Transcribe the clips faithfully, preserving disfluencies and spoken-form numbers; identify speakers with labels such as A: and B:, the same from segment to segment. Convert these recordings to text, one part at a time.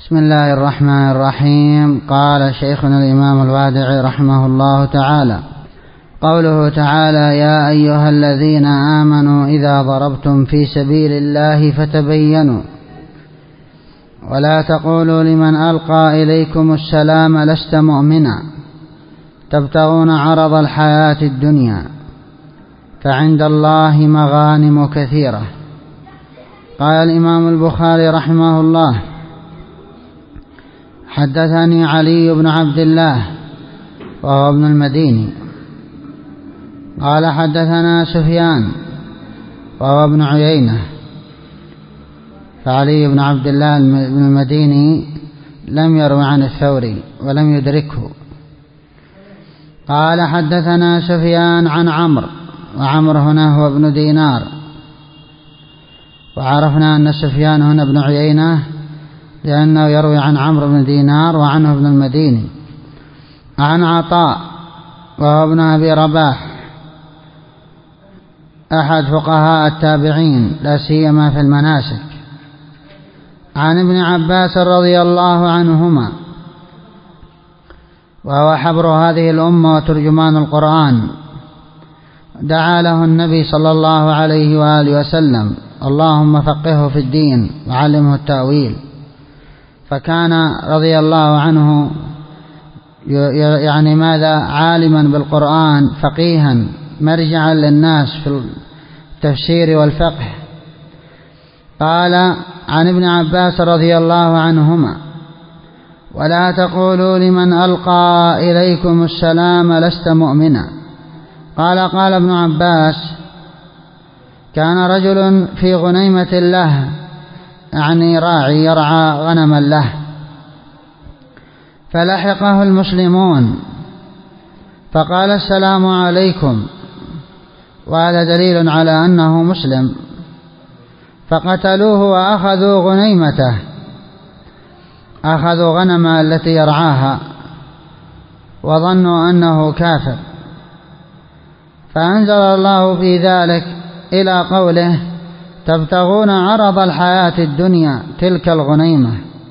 A: بسم الله الرحمن الرحيم. قال شيخنا الإمام الوادعي رحمه الله تعالى: قوله تعالى: يا أيها الذين آمنوا إذا ضربتم في سبيل الله فتبينوا ولا تقولوا لمن ألقى إليكم السلام لست مؤمنا تبتغون عرض الحياة الدنيا فعند الله مغانم كثيرة. قال الإمام البخاري رحمه الله: حدثني علي بن عبد الله وهو ابن المديني قال حدثنا سفيان وهو ابن عيينة. فعلي بن عبد الله بن المديني لم يروي عن الثوري ولم يدركه. قال حدثنا سفيان عن عمرو، وعمرو هنا هو ابن دينار، وعرفنا أن سفيان هنا ابن عيينة لأنه يروي عن عمرو بن دينار وعنه ابن المديني. عن عطاء وهو ابن أبي رباح أحد فقهاء التابعين لا سيما في المناسك. عن ابن عباس رضي الله عنهما وهو حبر هذه الأمة وترجمان القرآن، دعا له النبي صلى الله عليه وآله وسلم: اللهم فقهه في الدين وعلمه التأويل. فكان رضي الله عنه يعني ماذا عالما بالقرآن، فقيها مرجعا للناس في التفسير والفقه. قال عن ابن عباس رضي الله عنهما: ولا تقولوا لمن ألقى إليكم السلام لست مؤمنا. قال قال ابن عباس: كان رجل في غنيمة له، يعني راعي يرعى غنما له، فلحقه المسلمون فقال: السلام عليكم، وهذا دليل على أنه مسلم. فقتلوه وأخذوا غنيمته، أخذوا غنما التي يرعاها وظنوا أنه كافر. فأنزل الله في ذلك إلى قوله: تبتغون عرض الحياة الدنيا، تلك الغنيمة،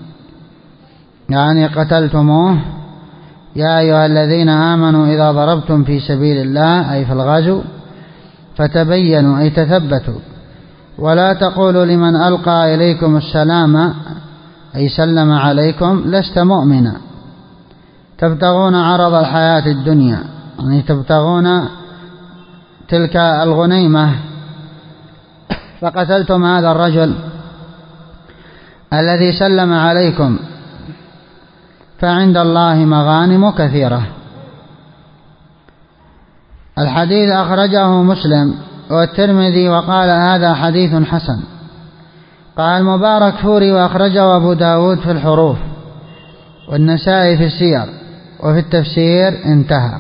A: يعني قتلتموه. يا أيها الذين آمنوا إذا ضربتم في سبيل الله، أي في الغزو، فتبينوا أي تثبتوا، ولا تقولوا لمن ألقى إليكم السلام أي سلم عليكم لست مؤمنا تبتغون عرض الحياة الدنيا، يعني تبتغون تلك الغنيمة. فقتلتم هذا الرجل الذي سلم عليكم، فعند الله مغانم كثيرة. الحديث أخرجه مسلم والترمذي وقال هذا حديث حسن. قال مبارك فوري وأخرجه أبو داود في الحروف والنسائي في السير وفي التفسير انتهى.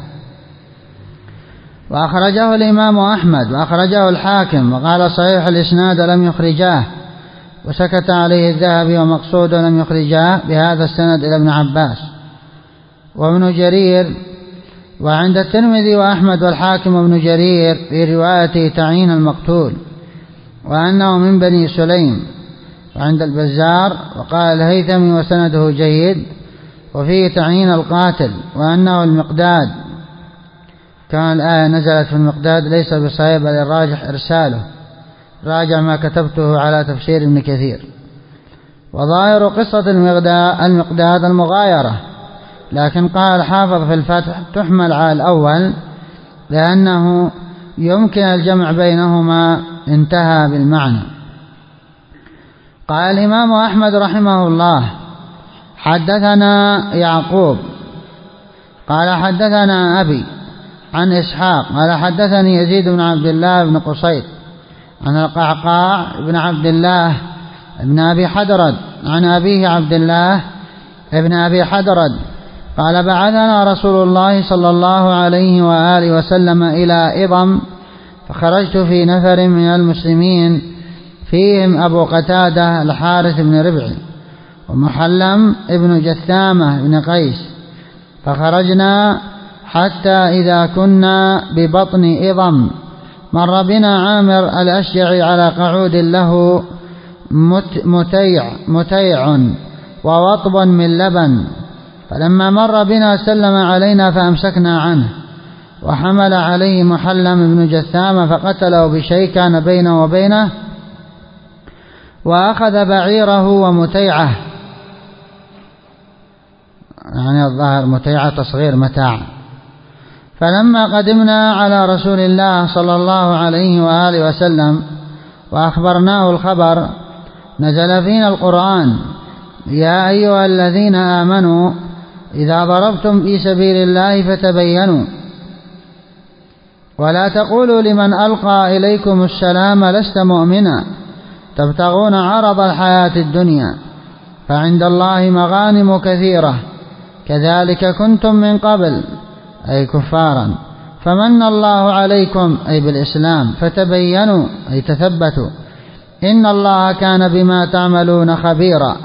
A: وأخرجه الإمام أحمد وأخرجه الحاكم وقال صحيح الإسناد لم يخرجاه، وسكت عليه الذهبي ومقصود لم يخرجاه بهذا السند إلى ابن عباس وابن جرير. وعند الترمذي وأحمد والحاكم وابن جرير في روايته تعيين المقتول وأنه من بني سليم. وعند البزار وقال الهيثمي وسنده جيد وفيه تعيين القاتل وأنه المقداد. كان الآية نزلت في المقداد ليس بصحيح بل الراجح إرساله، راجع ما كتبته على تفسير ابن كثير. وظاهر قصة المقداد المغايرة، لكن قال الحافظ في الفتح تحمل على الأول لأنه يمكن الجمع بينهما، انتهى بالمعنى. قال الإمام أحمد رحمه الله: حدثنا يعقوب قال حدثنا أبي عن إسحاق قال حدثني يزيد بن عبد الله بن قصيد عن القعقاع بن عبد الله بن أبي حدرد عن أبيه عبد الله بن أبي حدرد قال بعثنا رسول الله صلى الله عليه وآله وسلم إلى إضم، فخرجت في نفر من المسلمين فيهم أبو قتادة الحارث بن ربعي ومحلم ابن جثامة بن قيس، فخرجنا حتى إذا كنا ببطن إضم مر بنا عامر الأشجعي على قعود له متيع, متيع ووطب من لبن، فلما مر بنا سلم علينا فأمسكنا عنه، وحمل عليه محلم بن جثامة فقتله بشيء كان بينه وبينه، وأخذ بعيره ومتيعه، يعني الظاهر متيعة تصغير متاع. فلما قدمنا على رسول الله صلى الله عليه وآله وسلم وأخبرناه الخبر نزل فينا القرآن: يا أيها الذين آمنوا إذا ضربتم في سبيل الله فتبينوا ولا تقولوا لمن ألقى إليكم السلام لست مؤمنا تبتغون عرض الحياة الدنيا فعند الله مغانم كثيرة كذلك كنتم من قبل أي كفارا فمن الله عليكم أي بالإسلام فتبينوا أي تثبتوا إن الله كان بما تعملون خبيرا.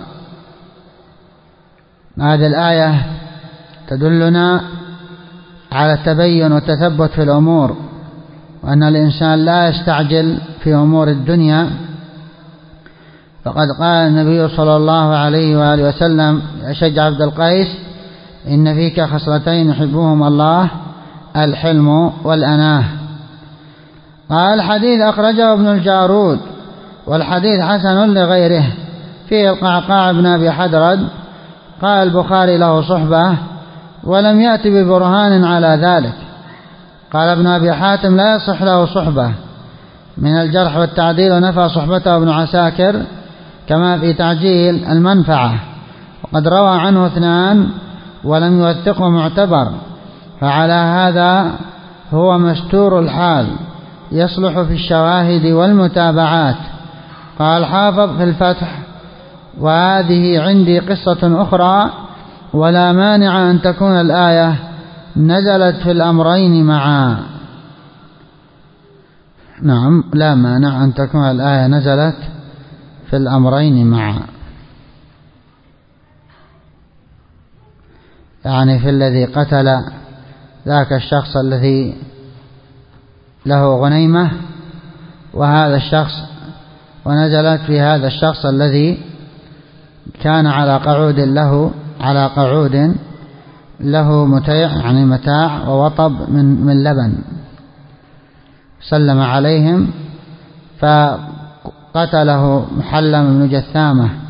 A: هذه الآية تدلنا على التبين والتثبت في الأمور، وأن الإنسان لا يستعجل في أمور الدنيا. فقد قال النبي صلى الله عليه وآله وسلم لأشج عبد القيس: إن فيك خصلتين يحبهما الله الحلم والأناه. قال الحديث أخرجه ابن الجارود، والحديث حسن لغيره، فيه القعقاع بن أبي حدرد. قال البخاري له صحبة ولم يأتي ببرهان على ذلك. قال ابن أبي حاتم لا يصح له صحبة من الجرح والتعديل، ونفى صحبته ابن عساكر كما في تعجيل المنفعة، وقد روى عنه اثنان ولم يوثقه معتبر، فعلى هذا هو مستور الحال يصلح في الشواهد والمتابعات. قال حافظ في الفتح: وهذه عندي قصة أخرى ولا مانع أن تكون الآية نزلت في الأمرين معا. نعم، لا مانع أن تكون الآية نزلت في الأمرين معا، يعني في الذي قتل ذاك الشخص الذي له غنيمة وهذا الشخص، ونزلت في هذا الشخص الذي كان على قعود له على قعود له متيع يعني متاع ووطب من من لبن، سلم عليهم فقتله محلم بن جثامة